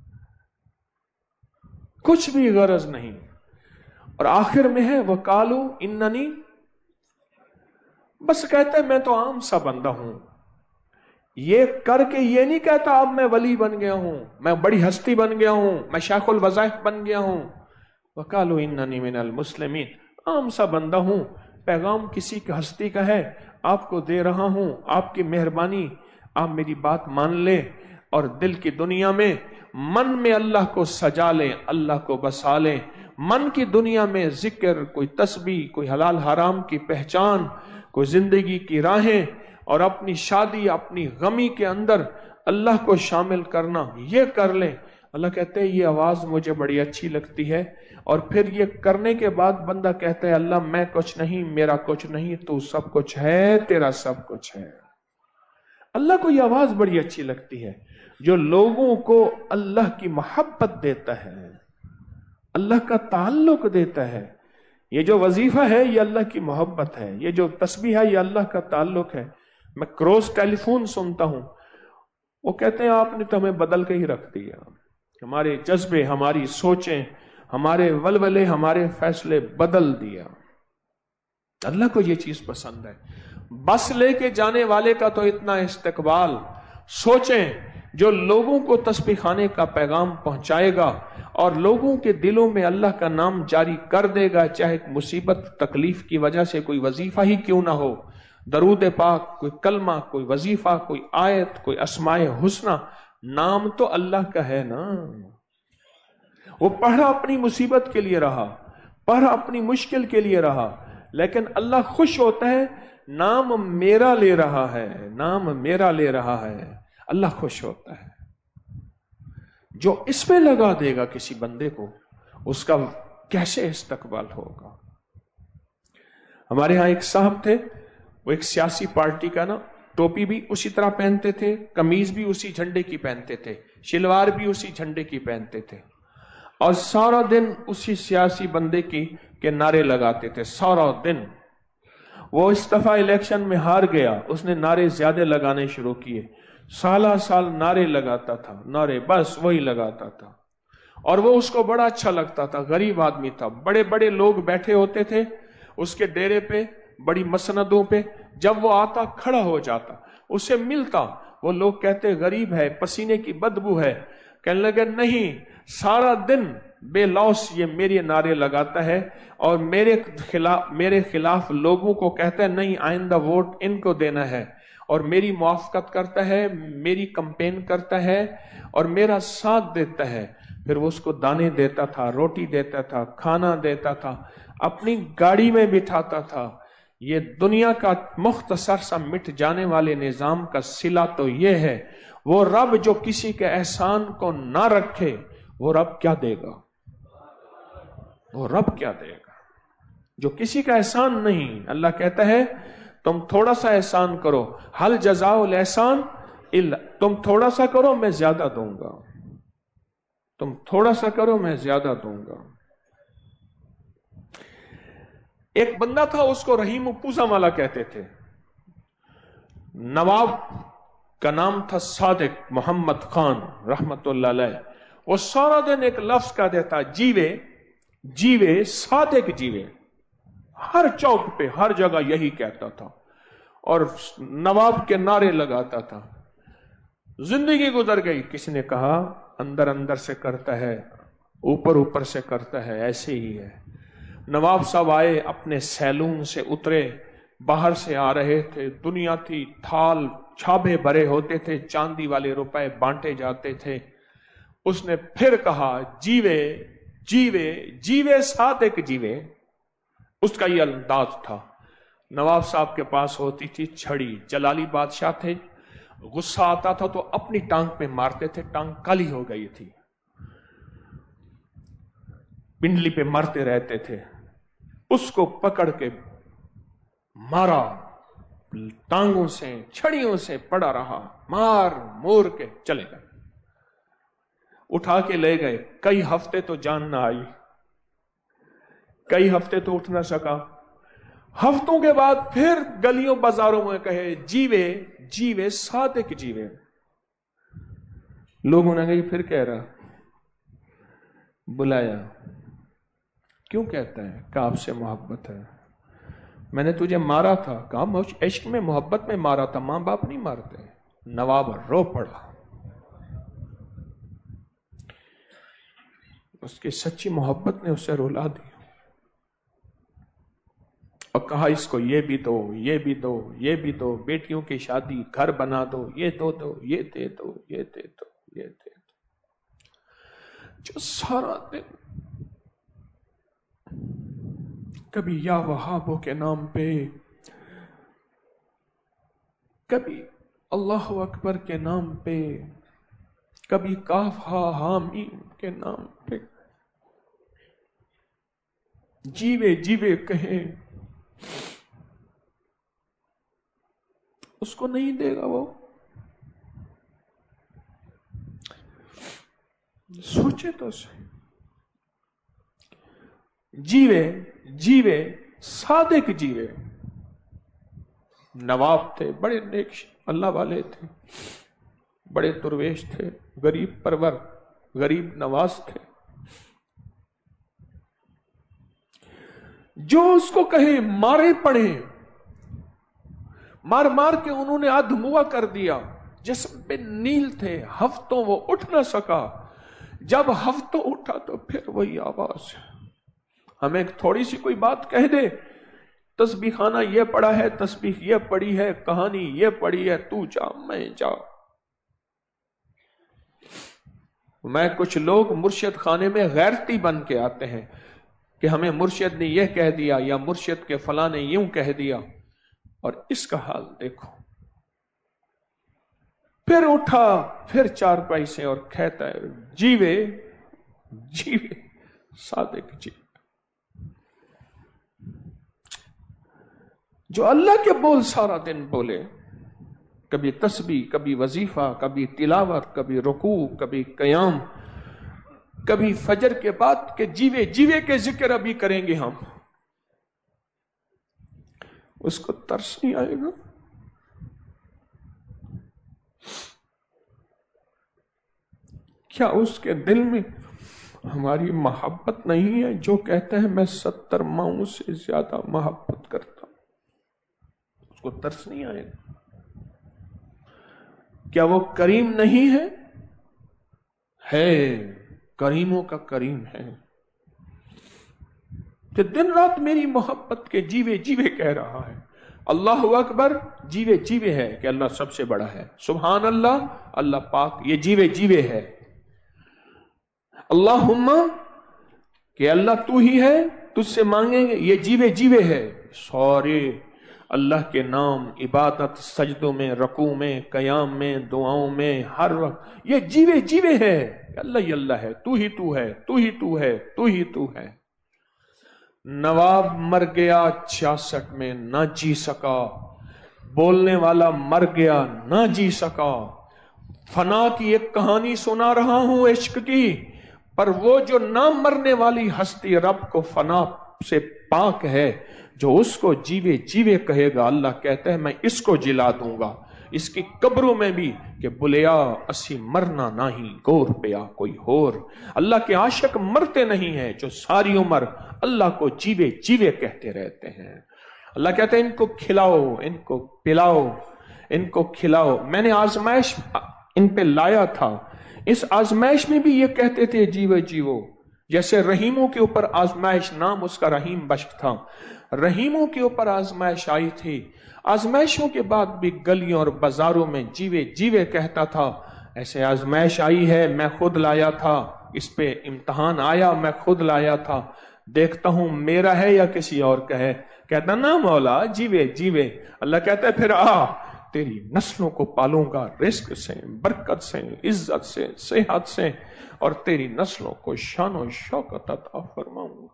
कुछ भी गरज नहीं। और आखिर में है वकालू इन्ननी, बस कहता है मैं तो आम सा बंदा हूं, یہ کر کے یہ نہیں کہتا اب میں ولی بن گیا ہوں، میں بڑی ہستی بن گیا ہوں، میں شیخ الوظائف بن گیا ہوں. وقالوا اننی من المسلمین، عام سا بندہ ہوں، پیغام کسی کی ہستی کا ہے، آپ کو دے رہا ہوں، آپ کی مہربانی، آپ میری بات مان لیں اور دل کی دنیا میں من میں اللہ کو سجا لیں، اللہ کو بسا لیں. من کی دنیا میں ذکر، کوئی تسبیح، کوئی حلال حرام کی پہچان، کوئی زندگی کی راہیں، اور اپنی شادی، اپنی غمی کے اندر اللہ کو شامل کرنا، یہ کر لیں. اللہ کہتے ہیں یہ آواز مجھے بڑی اچھی لگتی ہے. اور پھر یہ کرنے کے بعد بندہ کہتا ہے اللہ میں کچھ نہیں، میرا کچھ نہیں، تو سب کچھ ہے، تیرا سب کچھ ہے. اللہ کو یہ آواز بڑی اچھی لگتی ہے جو لوگوں کو اللہ کی محبت دیتا ہے، اللہ کا تعلق دیتا ہے. یہ جو وظیفہ ہے یہ اللہ کی محبت ہے، یہ جو تسبیح ہے یہ اللہ کا تعلق ہے. میں کروز ٹیلی فون سنتا ہوں، وہ کہتے ہیں آپ نے تو ہمیں بدل کے ہی رکھ دیا، ہمارے جذبے، ہماری سوچیں، ہمارے ولولے، ہمارے فیصلے بدل دیا. اللہ کو یہ چیز پسند ہے. بس لے کے جانے والے کا تو اتنا استقبال. سوچیں جو لوگوں کو تسبیح خانے کا پیغام پہنچائے گا اور لوگوں کے دلوں میں اللہ کا نام جاری کر دے گا، چاہے مصیبت تکلیف کی وجہ سے کوئی وظیفہ ہی کیوں نہ ہو، درود پاک، کوئی کلمہ، کوئی وظیفہ، کوئی آیت، کوئی اسماء حسنہ، نام تو اللہ کا ہے نا. وہ پڑھا اپنی مصیبت کے لیے رہا، پڑھا اپنی مشکل کے لیے رہا، لیکن اللہ خوش ہوتا ہے نام میرا لے رہا ہے، نام میرا لے رہا ہے، اللہ خوش ہوتا ہے. جو اس میں لگا دے گا کسی بندے کو، اس کا کیسے استقبال ہوگا. ہمارے ہاں ایک صاحب تھے، وہ ایک سیاسی پارٹی کا نا، ٹوپی بھی اسی طرح پہنتے تھے، قمیض بھی اسی جھنڈے کی پہنتے تھے، شلوار بھی اسی جھنڈے کی پہنتے تھے، اور سارا دن اسی سیاسی بندے کی کے نعرے لگاتے تھے. سارا دن وہ اس دفعہ الیکشن میں ہار گیا، اس نے نعرے زیادہ لگانے شروع کیے، سالہ سال نعرے لگاتا تھا، نعرے بس وہی لگاتا تھا، اور وہ اس کو بڑا اچھا لگتا تھا. غریب آدمی تھا، بڑے بڑے لوگ بیٹھے ہوتے تھے اس کے ڈیرے پہ، بڑی مسندوں پہ، جب وہ آتا کھڑا ہو جاتا، اسے ملتا، وہ لوگ کہتے غریب ہے، پسینے کی بدبو ہے. کہنے لگے نہیں، سارا دن بے لوث یہ میرے نعرے لگاتا ہے اور میرے خلاف میرے خلاف لوگوں کو کہتا ہے نہیں آئندہ ووٹ ان کو دینا ہے، اور میری موافقت کرتا ہے، میری کمپین کرتا ہے اور میرا ساتھ دیتا ہے. پھر وہ اس کو دانے دیتا تھا، روٹی دیتا تھا، کھانا دیتا تھا، اپنی گاڑی میں بٹھاتا تھا. یہ دنیا کا مختصر سا مٹ جانے والے نظام کا صلہ تو یہ ہے. وہ رب جو کسی کے احسان کو نہ رکھے، وہ رب کیا دے گا؟ وہ رب کیا دے گا جو کسی کا احسان نہیں. اللہ کہتا ہے تم تھوڑا سا احسان کرو، حل جزاء الاحسان الا، تم تھوڑا سا کرو میں زیادہ دوں گا، تم تھوڑا سا کرو میں زیادہ دوں گا. ایک بندہ تھا، اس کو رحیم پوزا والا کہتے تھے. نواب کا نام تھا صادق محمد خان رحمت اللہ علیہ. وہ سارا دن ایک لفظ کا دیتا، جیوے جیوے صادق جیوے، ہر چوک پہ ہر جگہ یہی کہتا تھا اور نواب کے نعرے لگاتا تھا. زندگی گزر گئی. کسی نے کہا اندر اندر سے کرتا ہے، اوپر اوپر سے کرتا ہے، ایسے ہی ہے. نواب صاحب آئے، اپنے سیلون سے اترے، باہر سے آ رہے تھے، دنیا تھی، تھال چھابے بھرے ہوتے تھے، چاندی والے روپے بانٹے جاتے تھے. اس نے پھر کہا جیوے جیوے جیوے صادق جیوے. اس کا یہ انداز تھا. نواب صاحب کے پاس ہوتی تھی چھڑی، جلالی بادشاہ تھے، غصہ آتا تھا تو اپنی ٹانگ پہ مارتے تھے، ٹانگ کالی ہو گئی تھی، پنڈلی پہ مارتے رہتے تھے. اس کو پکڑ کے مارا، ٹانگوں سے چھڑیوں سے پڑا رہا، مار مور کے چلے گئے. اٹھا کے لے گئے. کئی ہفتے تو جان نہ آئی، کئی ہفتے تو اٹھ نہ سکا. ہفتوں کے بعد پھر گلیوں بازاروں میں کہے جیوے جیوے صادق جیوے. لوگوں نے کہا پھر کہہ رہا. بلایا، کیوں کہتا ہے؟ کہ آپ سے محبت ہے. میں نے تجھے مارا تھا. کہا عشق میں محبت میں مارا تھا، ماں باپ نہیں مارتے. नवाब रो पड़ा। उसकी सच्ची मोहब्बत ने उसे रुला दी और कहा इसको ये भी दो, ये भी दो, ये भी दो, बेटियों की शादी, घर बना दो, ये दो दो, ये दे दो, ये दे दो, ये दे दो। जो सारा दिन कभी या वहाबों के नाम पे, कभी अल्लाह अकबर के नाम पे, कभी काफ हा हामीम के नाम पे जीवे जीवे कहे, उसको नहीं देगा वो। सोचे तो सही। जीवे जीवे सादिक जीवे। नवाब थे, बड़े नेक अल्लाह वाले थे, बड़े दुर्वेश थे, गरीब परवर, गरीब नवाज थे। जो उसको कहे मारे पड़े, मार मार के उन्होंने अधमुआ कर दिया। जिस्म पे नील थे, हफ्तों वो उठ ना सका। जब हफ्तों उठा तो फिर वही आवाज। हमें थोड़ी सी कोई बात कह दे, तस्बीह खाना ये पढ़ा है, तस्बीह ये पढ़ी है, कहानी ये पढ़ी है, तू जा मैं जा। मैं कुछ लोग मुर्शिद खाने में गैरती बन के आते हैं कि हमें मुर्शिद ने यह कह दिया या मुर्शिद के फला ने यूं कह दिया, और इसका हाल देखो। फिर उठा, फिर चारपाई से और कहता है जीवे जीवे सादिक जीवे। जो अल्लाह के बोल सारा दिन बोले, कभी तस्बीह, कभी वजीफा, कभी तिलावत, कभी रुकू, कभी कयाम, कभी फजर के बाद के जीवे जीवे के जिक्र अभी करेंगे हम, उसको तरस नहीं आएगा? क्या उसके दिल में हमारी मोहब्बत नहीं है? जो कहता है मैं सत्तर माओं से ज्यादा मोहब्बत करता हूं, उसको तरस नहीं आएगा? क्या वो करीम नहीं है? है, करीमों का करीम है, कि दिन रात मेरी मोहब्बत के जीवे जीवे कह रहा है। अल्लाह अकबर जीवे जीवे है कि अल्लाह सबसे बड़ा है। सुभान अल्लाह, अल्लाह पाक, ये जीवे जीवे है। अल्लाहुम्मा कि अल्लाह तू ही है, तुझसे मांगेंगे, ये जीवे जीवे है। सारे अल्लाह के नाम इबादत, सजदों में, रकू में, कयाम में, दुआओं में, हर वक्त ये जीवे जीवे है। अल्लाह ही अल्लाह है, तू ही तू है, तू ही तू है, तू ही तू है। नवाब मर गया छियासठ में, ना जी सका। बोलने वाला मर गया, ना जी सका। फना की एक कहानी सुना रहा हूं इश्क की, पर वो जो ना मरने वाली हस्ती रब को फना से पाक है, जो उसको जीवे जीवे कहेगा, अल्लाह कहता है मैं इसको जिला दूंगा, इसकी कब्रों में भी, कि बुलिया असी मरना नहीं, गोर पिया कोई होर। अल्लाह के आशिक मरते नहीं हैं, जो सारी उम्र अल्लाह को जीवे जीवे कहते रहते हैं। अल्लाह कहते हैं इनको खिलाओ, इनको पिलाओ, इनको खिलाओ। मैंने आजमाइश इन पे लाया था, इस आजमाइश में भी ये कहते थे जीवे जीवो। जैसे रहीमों के ऊपर आजमाइश, नाम उसका रहीम बश्क था, रहीमों के ऊपर आजमाइश आई थी। आजमाइशों के बाद भी गलियों और बाजारों में जीवे जीवे कहता था। ऐसे आजमाइश आई है, मैं खुद लाया था, इस पे इम्तहान आया, मैं खुद लाया था, देखता हूं मेरा है या किसी और का है। कहता ना मौला जीवे जीवे। अल्लाह कहता है फिर आ, तेरी नस्लों को पालूंगा रिस्क से, बरकत से, इज्जत से, सेहत से, और तेरी नस्लों को शान शौकत अता फरमाऊंगा,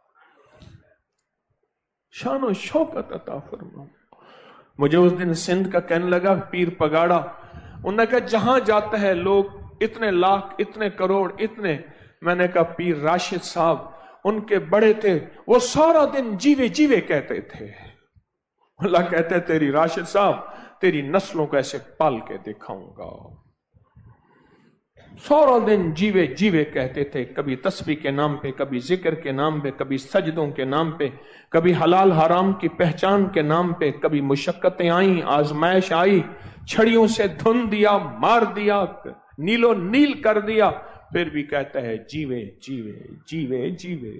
शान शौकत अता फरमाऊंगा। मुझे उस दिन सिंध का कहने लगा पीर पगाड़ा, उन्होंने कहा जहां जाता है लोग इतने लाख, इतने करोड़, इतने। मैंने कहा पीर राशिद साहब उनके बड़े थे, वो सारा दिन जीवे जीवे कहते थे। अल्लाह कहते तेरी राशिद साहब, तेरी नस्लों को ऐसे पाल के दिखाऊंगा। सारा दिन जीवे जीवे कहते थे, कभी तस्बीह के नाम पे, कभी जिक्र के नाम पे, कभी सजदों के नाम पे, कभी हलाल हराम की पहचान के नाम पे, कभी मुशक्कतें आई, आजमाइश आई, छड़ियों से धुन दिया, मार दिया, नीलो नील कर दिया, फिर भी कहता है जीवे जीवे जीवे जीवे।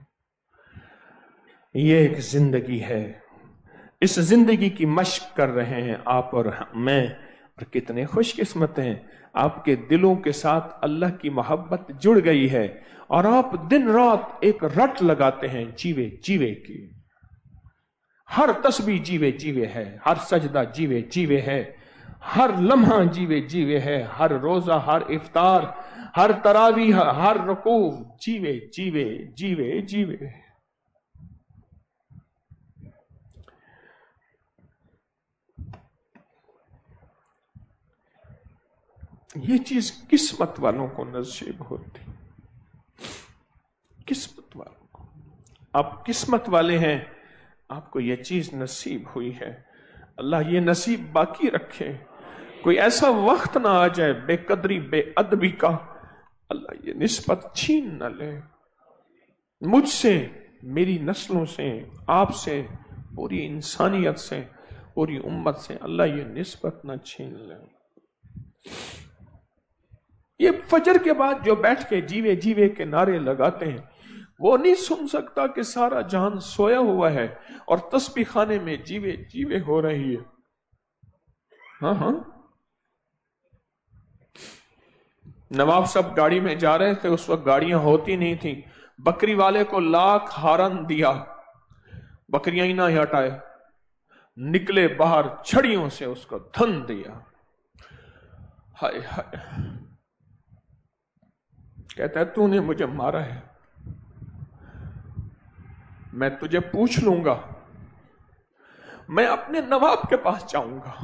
ये एक जिंदगी है, इस जिंदगी की मश्क कर रहे हैं आप और मैं, और कितने खुशकिस्मत हैं, आपके दिलों के साथ अल्लाह की मोहब्बत जुड़ गई है और आप दिन रात एक रट लगाते हैं जीवे जीवे की। हर तस्बीह जीवे जीवे है, हर सजदा जीवे जीवे है, हर लम्हा जीवे जीवे है, हर रोजा, हर इफ्तार, हर तरावी, हर रुकू जीवे जीवे जीवे जीवे। ये चीज किस्मत वालों को नसीब होती, किस्मत वालों को। आप किस्मत वाले हैं, आपको ये चीज नसीब हुई है। अल्लाह ये नसीब बाकी रखे, कोई ऐसा वक्त ना आ जाए बेकदरी बेअदबी का, अल्लाह ये निस्बत छीन न ले मुझसे, मेरी नस्लों से, आपसे, पूरी इंसानियत से, पूरी उम्मत से। अल्लाह ये निस्बत ना छीन ले। ये फजर के बाद जो बैठ के जीवे जीवे के नारे लगाते हैं, वो नहीं सुन सकता कि सारा जहान सोया हुआ है और तस्बीह खाने में जीवे जीवे हो रही है। हाँ हाँ, नवाब साहब गाड़ी में जा रहे थे, उस वक्त गाड़ियां होती नहीं थी, बकरी वाले को लाख हारन दिया, बकरियां ही ना हटाए, निकले बाहर, छड़ियों से उसको धन दिया। हाय हाय, कहता है तूने मुझे मारा है, मैं तुझे पूछ लूंगा, मैं अपने नवाब के पास जाऊंगा,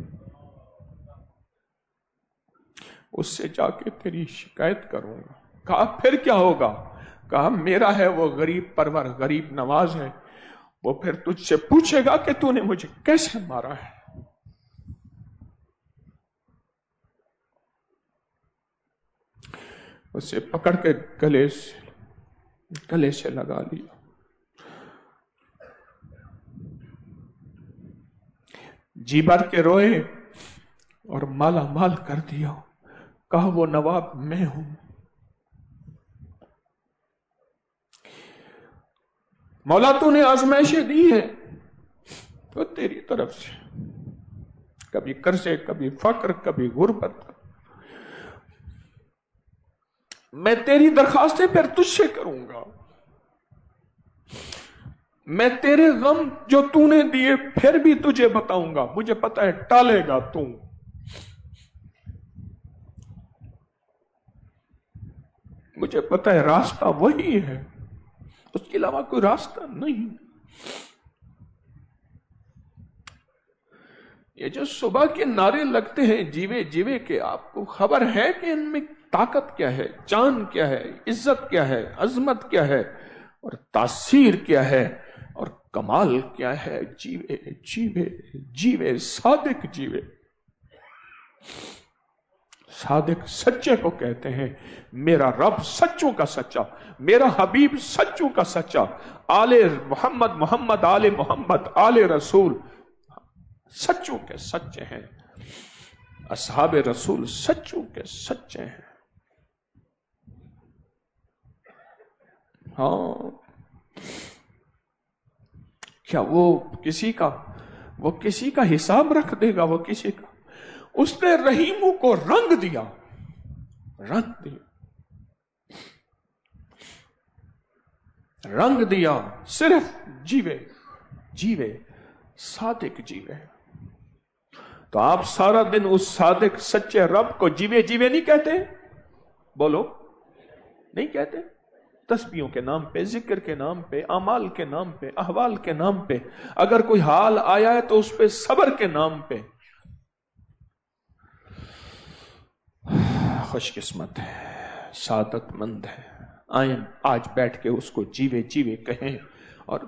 उससे जाके तेरी शिकायत करूंगा। कहा फिर क्या होगा? कहा मेरा है वो गरीब परवर, गरीब नवाज है, वो फिर तुझसे पूछेगा कि तूने मुझे कैसे मारा है। उसे पकड़ के गले से गले से लगा लिया, जी भर के रोए और माला माल कर दिया। कहा वो नवाब मैं हूं। मौला तूने आजमाइशें दी है तो तेरी तरफ से, कभी कर्जे, कभी फक्र, कभी गुर्बत, मैं तेरी दरखास्तें फिर तुझसे करूंगा, मैं तेरे गम जो तूने दिए फिर भी तुझे बताऊंगा। मुझे पता है टालेगा तू, मुझे पता है रास्ता वही है, उसके अलावा कोई रास्ता नहीं। ये जो सुबह के नारे लगते हैं जीवे जीवे के, आपको खबर है कि इनमें ताकत क्या है, जान क्या है, इज्जत क्या है, अजमत क्या है, और तासीर क्या है, और कमाल क्या है? जीवे जीवे जीवे, सादिक जीवे। सादिक सच्चे को कहते हैं, मेरा रब सच्चों का सच्चा, मेरा हबीब सच्चों का सच्चा, आले मोहम्मद मोहम्मद आले मोहम्मद आले रसूल सच्चों के सच्चे हैं, असहाबे रसूल सच्चों के सच्चे हैं। हाँ, क्या वो किसी का वो किसी का हिसाब रख देगा? वो किसी का? उसने रहीमों को रंग दिया, रंग दिया, रंग दिया, सिर्फ जीवे जीवे, सादिक जीवे। तो आप सारा दिन उस सादिक सच्चे रब को जीवे जीवे नहीं कहते? बोलो, नहीं कहते? तस्बीहों के नाम पे, जिक्र के नाम पे, अमाल के नाम पे, अहवाल के नाम पे, अगर कोई हाल आया है तो उस पे सब्र के नाम पे। खुशकिस्मत है, सादतमंद है। आए आज बैठ के उसको जीवे जीवे कहें और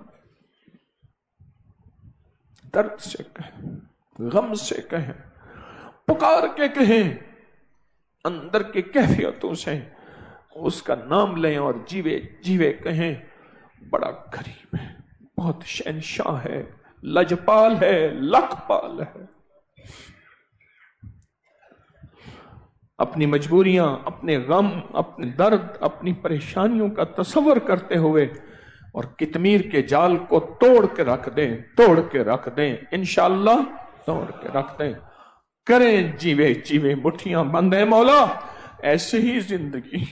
दर्द से कहें, गम से कहें, पुकार के कहें, अंदर के कैफियतों से उसका नाम लें और जीवे जीवे कहें बड़ा करीम है, बहुत शहंशाह है, लजपाल है, लखपाल है। अपनी मजबूरियां, अपने गम, अपने दर्द, अपनी परेशानियों का तसव्वुर करते हुए और कितमीर के जाल को तोड़ के रख दें, तोड़ के रख दें, इंशाअल्लाह तोड़ के रख दें। करें जीवे जीवे मुट्ठियां बंद है मौला। ऐसे ही जिंदगी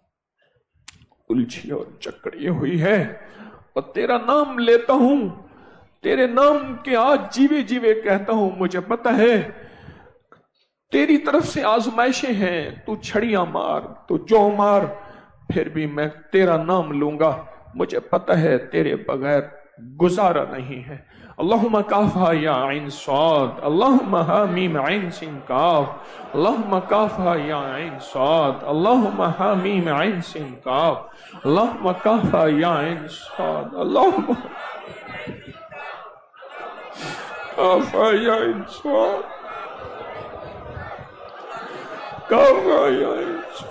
उलझी और चकड़ी हुई है और तेरा नाम लेता हूं, तेरे नाम के आज जीवे जीवे कहता हूं। मुझे पता है तेरी तरफ से आजमाइशें हैं, तू छड़ियां मार, तू जो मार, फिर भी मैं तेरा नाम लूंगा। मुझे पता है तेरे बगैर गुजारा नहीं है। अल्लाहुम्मा काफा या आइन स्वाद, अल्लाहुम्मा हा मीम आइन सिन काफ, अल्लाहुम्मा काफा या आइन स्वाद, अल्लाहुम्मा हा मीम आइन सिन काफ, अल्लाहुम्मा काफा या आइन स्वाद, अल्लाहुम्मा काफा या आइन स्वाद, काफा या आइन स्वाद।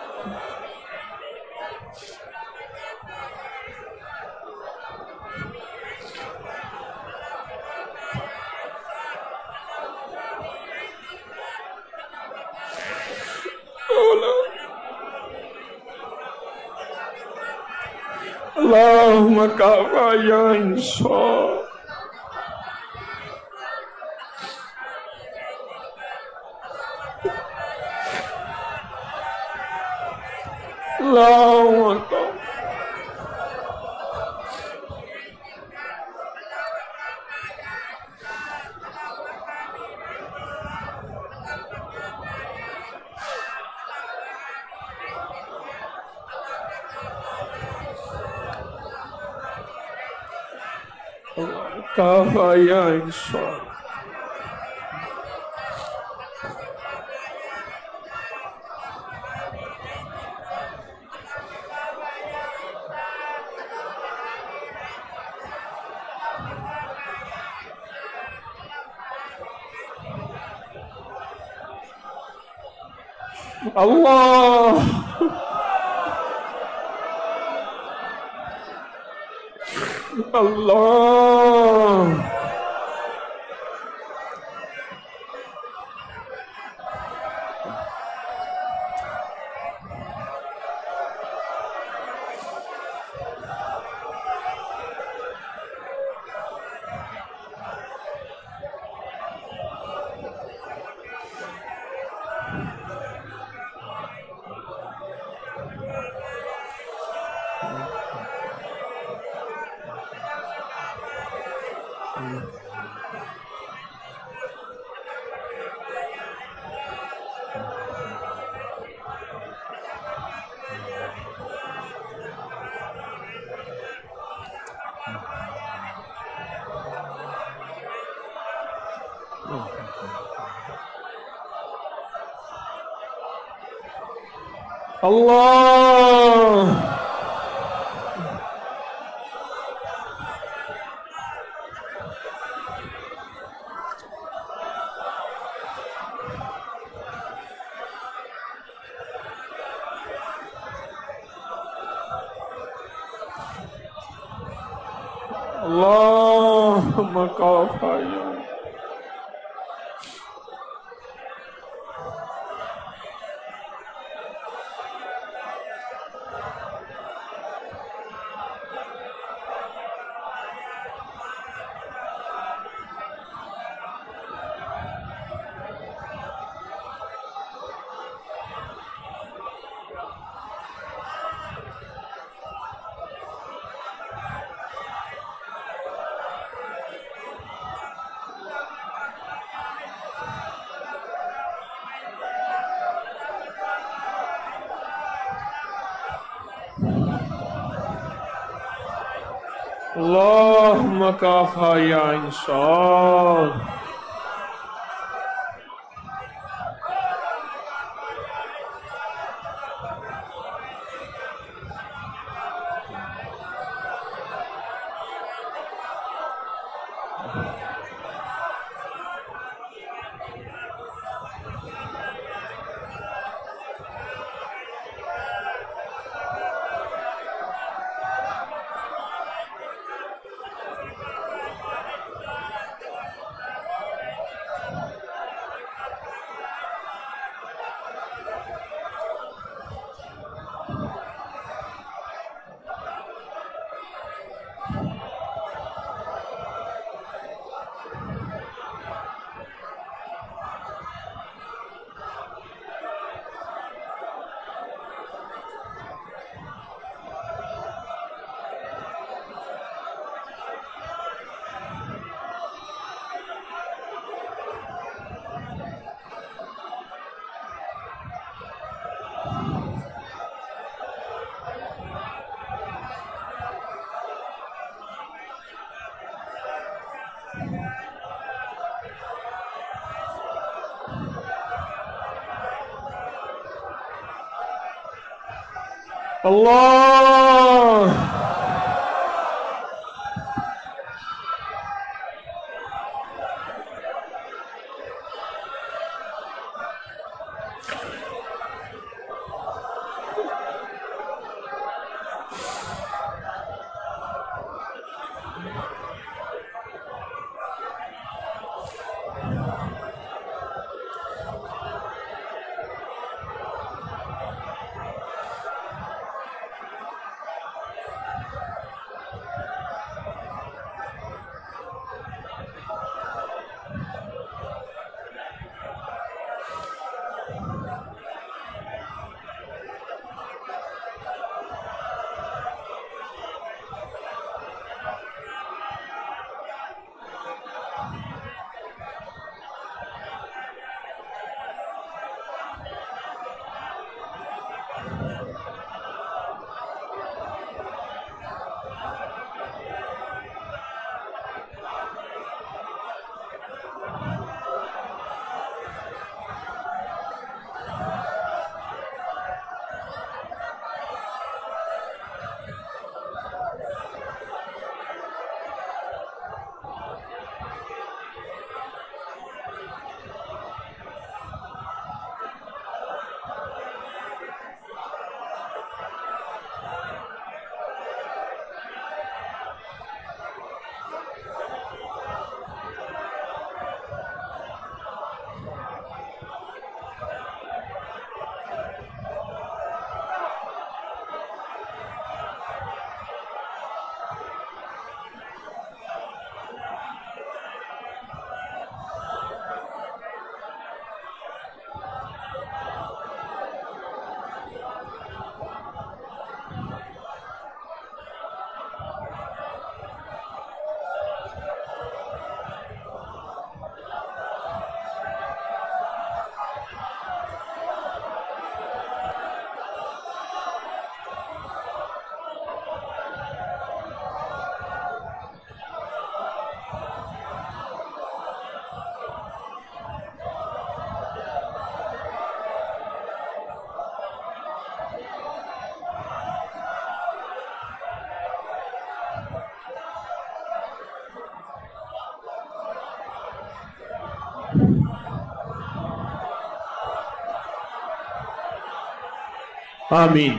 Allahumma kafa ya insan, Allahumma kafa kafa ya insan. Allah, Allah, Allah. Allahumma kafa ya Allahumma kafa ya insan. اللہ آمین.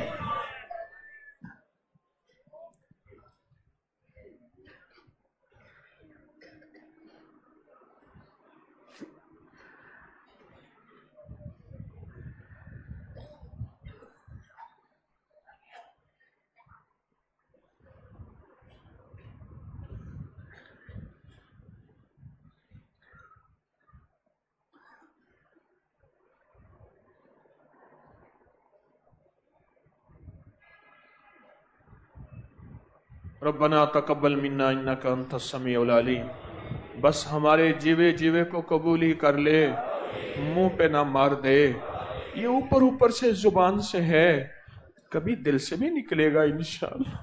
ربنا تقبل منا انک انت السمیع العلیم. بس ہمارے جیوے جیوے کو قبول ہی کر لے، منہ پہ نہ مار دے. یہ اوپر اوپر سے زبان سے ہے، کبھی دل سے بھی نکلے گا انشاءاللہ.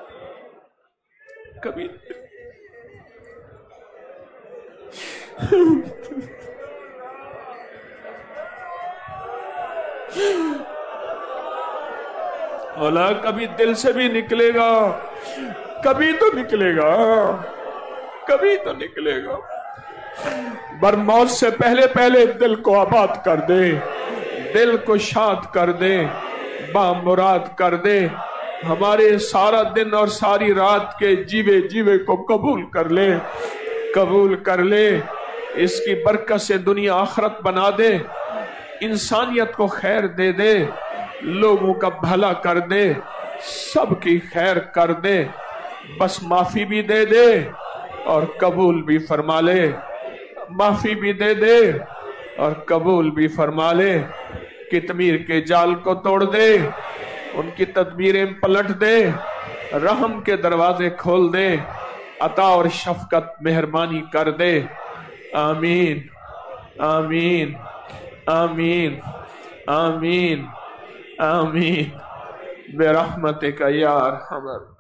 کبھی اولا کبھی دل سے بھی نکلے گا، کبھی تو نکلے گا، کبھی تو نکلے گا. بر موت سے پہلے پہلے دل کو آباد کر دے، دل کو شاد کر دے، بامراد کر دے. ہمارے سارا دن اور ساری رات کے جیوے جیوے کو قبول کر لے، قبول کر لے. اس کی برکت سے دنیا آخرت بنا دے، انسانیت کو خیر دے دے، لوگوں کا بھلا کر دے، سب کی خیر کر دے. بس معافی بھی دے دے اور قبول بھی فرما لے، معافی بھی دے دے اور قبول بھی فرما لے. کتمیر کے جال کو توڑ دے، ان کی تدبیریں پلٹ دے، رحم کے دروازے کھول دے، عطا اور شفقت مہربانی کر دے. آمین آمین آمین آمین آمین برحمتک یا ارحم الراحمین.